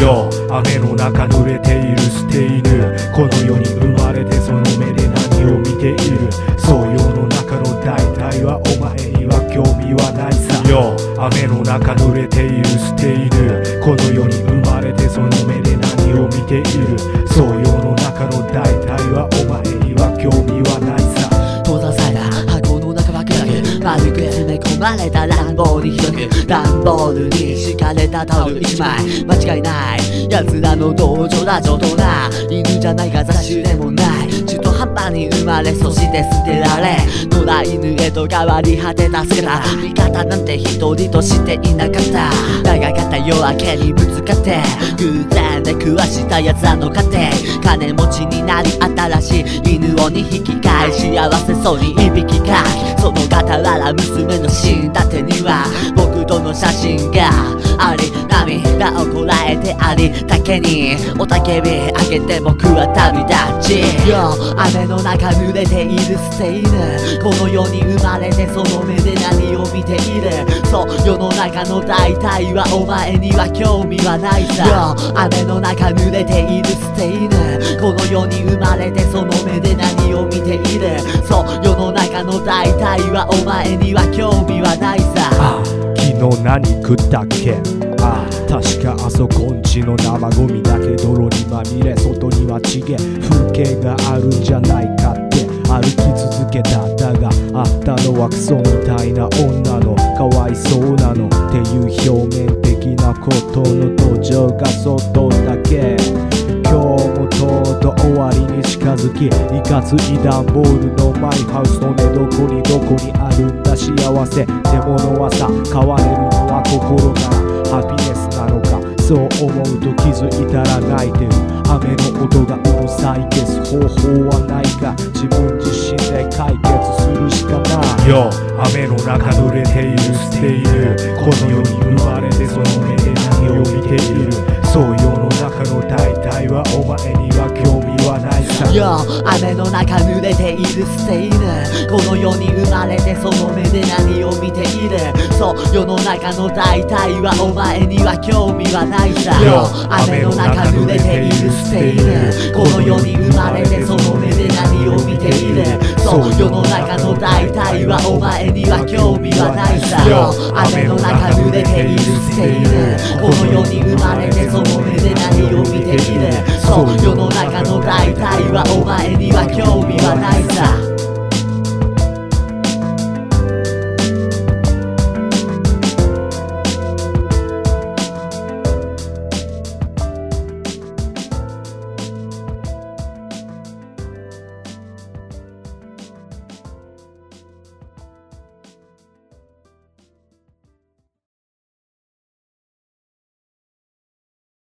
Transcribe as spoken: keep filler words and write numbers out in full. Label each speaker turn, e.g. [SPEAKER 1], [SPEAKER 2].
[SPEAKER 1] よ雨の中濡れている捨て犬、この世に生まれてその目で何を見ている。そう世の中の大体はお前には興味はないさ。よ雨の中濡れている捨て犬、この世に生まれてその目で何を見ている。そう世の中の大体はお前には興味はないさ。
[SPEAKER 2] 閉ざされた箱の中は暗く、丸く詰め込まれた乱暴にひどく、段ボールに敷かれたタオル一枚、間違いない奴らの道場だ上等な犬じゃないが雑種でもない、中途半端に生まれそして捨てられ、野良犬へと変わり果て助けた味方なんて一人としていなかった。長かった夜明けにぶつかって偶然で食わした奴らの家庭、金持ちになり新しい犬をにひき飼い、幸せそうにいびきかき、その傍ら娘の死んだ手には僕との写真があり、涙をこらえてありだけにおたけびあげて僕は旅立ち。よ雨の中濡れている捨て犬、この世に生まれてその目で何を見ている。そう世の中の大体はお前には興味はないさ。よ雨の中濡れている捨て犬、この世に生まれてその目で何を見ている。そう世の中の大体はお前には興味はないさ。
[SPEAKER 1] ああ昨日何食ったっけ。ああ確かあそこんちの生ゴミだけ泥にまみれ、外にはちげ風景があるんじゃないかって歩き続けた。だがあったのはクソみたいな女のかわいそうなのっていう表面的なことの登場が外だけ。今日もとうとう終わりに近づき、いかつい段ボールのマイハウスの寝床にどこにあるんだ幸せってものはさ。変われるのは心ならハピネスなのか、そう思うと気づいたら泣いてる。雨の音がうるさい消す方法はないか、自分自身で解決するしかない。よ雨の中濡れている捨て犬、この世に生まれてその目で何を見ている。そう世の中の大体はお前には興味はないさ。
[SPEAKER 2] よ雨の中濡れている捨て犬、この世に生まれてその目で何を見ている。そう世の中の大体はお前には興味はないさ。よ雨の中濡れている捨て犬、この世に生まれてその目で何を見ている。そう世の中の大体はお前には興味はないさ。よ雨の中濡れている捨て犬、この世に生まれてその目で何を見ている。そう世の中の大体はお前には興味はないさ。